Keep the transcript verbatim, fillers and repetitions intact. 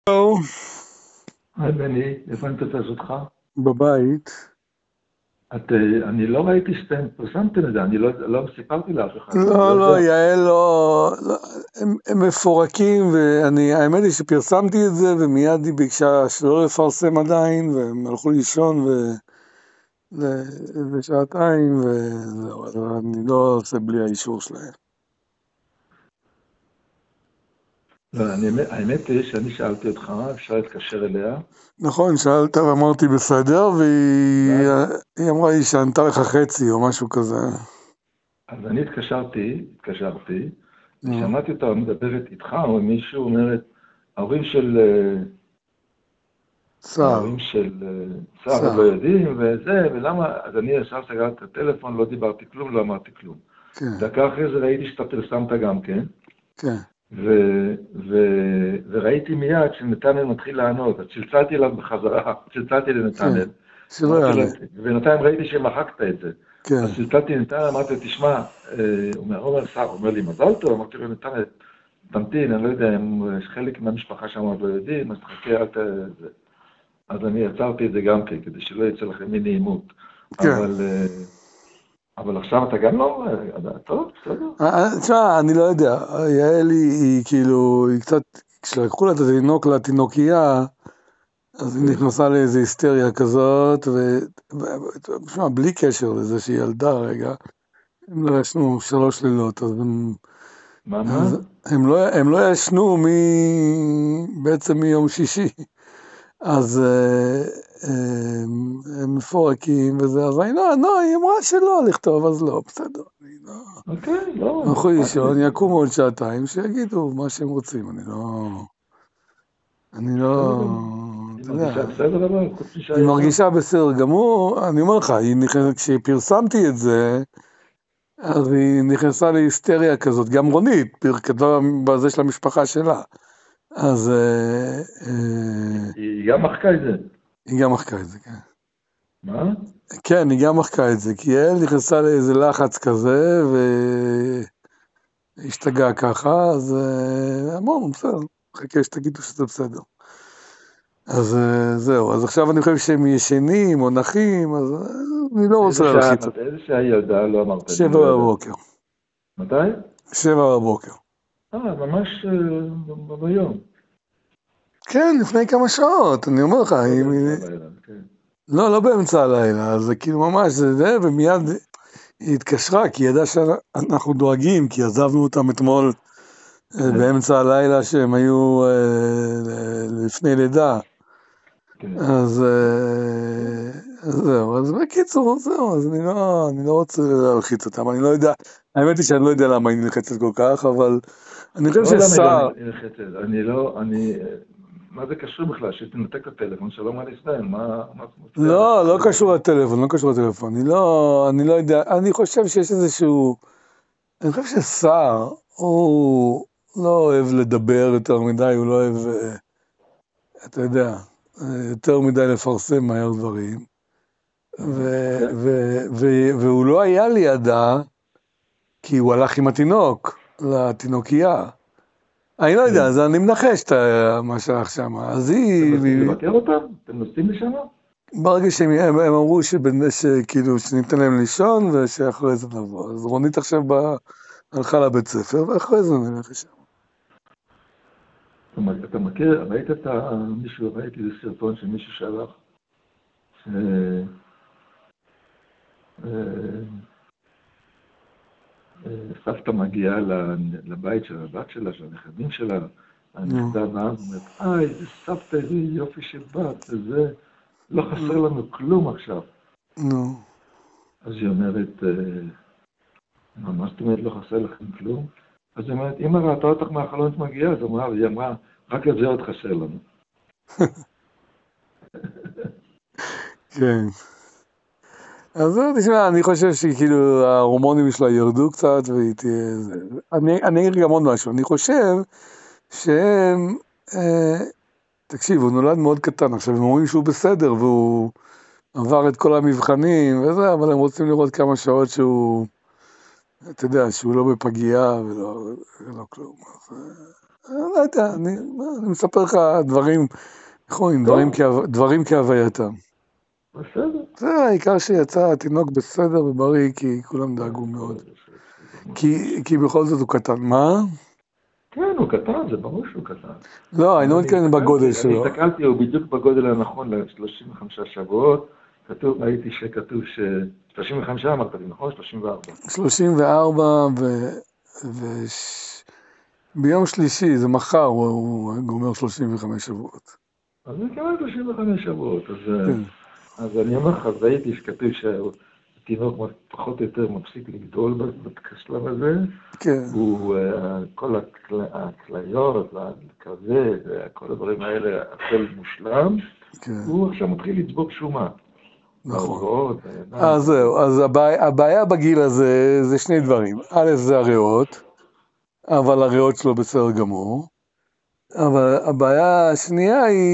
טוב, היי בני, איפה אני תופס אותך? בבית. את, אה, אני לא ראיתי שאתם פרסמתם את זה, אני לא, לא סיפרתי לאף אחד, אני לא לא, לא, יודע. יעל לא, לא הם, הם מפורקים, ואני, האמת היא שפרסמתי את זה, ומיד היא ביקשה שלא לפרסם עדיין, והם הלכו לישון ו, ל, לשעתיים, וזהו, אז אני לא עושה בלי האישור שלהם. לא, אני, האמת היא שאני שאלתי אותך, אפשר להתקשר אליה, נכון, שאלת ואמרתי בסדר, והיא ואז היא אמרה לי שענתה לך חצי או משהו כזה. אז אני התקשרתי, התקשרתי, נו, ושמעתי אותה מדברת איתך, או עם מישהו, אומרת, ההורים של, אה, סער, ההורים של אה, סער עוד לא סער, יודעים, וזה, ולמה, אז אני ישר סגרתי את הטלפון, לא דיברתי כלום, לא אמרתי כלום. כן, דקה אחרי זה ראיתי שאתה פרסמת גם כן, כן, ו, ו, וראיתי מיד שנתנאל מתחיל לענות, אז צלצלתי אליו בחזרה, צלצלתי כן, לנתנאל, שלא אמרתי לו, יעלה, ובינתיים ראיתי שמחקת את זה, אז כן. צלצלתי לנתנאל, אמרתי לו, תשמע, אה, הוא אומר, עומר שר, הוא אומר לי, מזל טוב, אמרתי לו, נתנאל, תמתין, אני לא יודע, אם חלק מהמשפחה שם עוד לא יודעים, אז תחכה, אל ת... זה. אז אני עצרתי את זה גם כן, כדי שלא יצא לכם מי נעימות, כן. אבל, אה, אבל עכשיו אתה גם לא, אה, טוב, בסדר. אה, תשמע, אני לא יודע, יעל היא, היא כאילו, היא קצת, כשלקחו לה את התינוק לתינוקייה, אז היא כן. נכנסה לאיזו היסטריה כזאת, ו... תשמע, בלי קשר לזה שהיא ילדה רגע, הם לא ישנו שלוש לילות, אז הם, מה, מה? אז הם לא, הם לא ישנו מ... בעצם מיום שישי, אז אה, אה, הם מפורקים וזה, אז אני לא, לא, היא אמרה שלא לכתוב, אז לא, בסדר, אני לא... אוקיי, לא, מה הלכו אכפת לי. לישון, יקומו עוד שעתיים, שיגידו מה שהם רוצים, אני לא... אני לא... בסדר, היא אתה יודע, מרגישה בסדר אבל, חוץ היא משעיינה. מרגישה בסדר גמור, אני אומר לך, היא נכנס, כשפרסמתי את זה, אז היא נכנסה להיסטריה כזאת, גם רונית, כתבה בזה של המשפחה שלה, אז אה, אה, היא גם מחקה את זה. היא גם מחקה את זה, כן. מה? כן, היא גם מחקה את זה, כי יעל נכנסה לאיזה לחץ כזה, והשתגעה ככה, אז אה, אמרנו, בסדר, חכה שתגידו שזה בסדר. אז אה, זהו, אז עכשיו אני חושב שהם ישנים או נחים, אז אה, אני לא איזה רוצה שעה, להלחיץ אותם. מת- איזה שעה היא ילדה? לא אמרת לי, אני שבע לא יודע. בבוקר, מתי? שבע בבוקר. אה, ממש אה, ב- ב- ביום. כן, לפני כמה שעות, אני אומר לך, לא היא... באמצע הלילה, כן. לא, לא באמצע הלילה, זה כאילו ממש, זה זה, ומיד היא התקשרה, כי היא ידעה שאנחנו דואגים, כי עזבנו אותם אתמול אה, כן, באמצע הלילה שהם היו אה, לפני לידה. כן. אז טוב. אה, אז זהו, אז בקיצור, זהו, אז אני לא, אני לא רוצה להלחיץ אותם, אני לא יודע, האמת היא שאני לא יודע למה היא נלחצת כל כך, אבל אני חושב לא למה היא לא שסער, נלחצת, אני לא, אני... מה זה קשור בכלל? שתנתק את הטלפון, שלום על ישראל, מה מה מפריע לך? לא, לא זה... קשור לטלפון, לא קשור לטלפון, אני לא, אני לא יודע, אני חושב שיש איזשהו, אני חושב שסער, הוא לא אוהב לדבר יותר מדי, הוא לא אוהב, אה, אתה יודע, אה, יותר מדי לפרסם מהר דברים, אה, ו, כן. ו, ו, והוא לא היה לידה, כי הוא הלך עם התינוק, לתינוקייה. אני לא כן. יודע, אז אני מנחש את ה- מה שהלך שם. אז אתם היא, נוסעים היא- לבקר אותם? אתם נוסעים לשם? ברגע שהם הם, הם אמרו שבנ- שכאילו שניתן להם לישון ושאחרי זה נבוא. אז רונית עכשיו באה, הלכה לבית ספר, ואחרי זה נלך לשם. אתה מ- אתה מכיר, ראית את ה... מישהו, ראיתי איזה סרטון של מישהו שהלך, ש... אה, אה, סבתא מגיעה ל- לבית של הבת שלה, של הנכדים שלה, נו, הנכדה באה ואומרת, אה, איזה סבתא, איזה יופי של בת, וזה, לא חסר נו, לנו כלום עכשיו. נו. אז היא אומרת, אה, מה זאת אומרת לא חסר לכם כלום? אז היא אומרת, אמא ראתה אותך מהחלון שמגיעה, אז אמרה, היא אמרה, רק את זה עוד חסר לנו. כן. אז זהו, תשמע, אני חושב שכאילו ההורמונים שלה ירדו קצת והיא תהיה... זה. אני, אני אגיד גם עוד משהו, אני חושב שהם... אה, תקשיב, הוא נולד מאוד קטן, עכשיו הם אומרים שהוא בסדר והוא עבר את כל המבחנים וזה, אבל הם רוצים לראות כמה שעות שהוא, אתה יודע, שהוא לא בפגיעה ולא, ולא כלום. אז, לא יודע, אני, אני מספר לך דברים, נכון, דברים, כהו, דברים כהווייתם. בסדר. זה העיקר שיצא התינוק בסדר ובריא, כי כולם דאגו מאוד. כי, כי בכל זאת הוא קטן. מה? כן, הוא קטן, זה ברור שהוא קטן. לא, אני לא מתכוון בגודל שלו. אני הסתכלתי, הוא בדיוק בגודל הנכון ל-שלושים וחמישה שבועות. כתוב, ראיתי שכתוב ש... שלושים וחמישה אמרת לי, נכון? שלושים וארבע. שלושים וארבע ו... ו... ביום שלישי, זה מחר, הוא, הוא גומר שלושים וחמש שבועות. אז זה כמעט שלושים וחמש שבועות. אז, כן. אז אני אומר לך, אז ראיתי שכתוב שהתינוק פחות או יותר מפסיק לגדול בשלב הזה. כן. הוא, כל הכליות, הכבד, כל הדברים האלה, הכל מושלם. כן. הוא עכשיו מתחיל לצבור שומה. נכון. אז זהו, אז הבעיה, הבעיה בגיל הזה זה שני דברים. א', זה הריאות, אבל הריאות שלו בסדר גמור. אבל הבעיה השנייה היא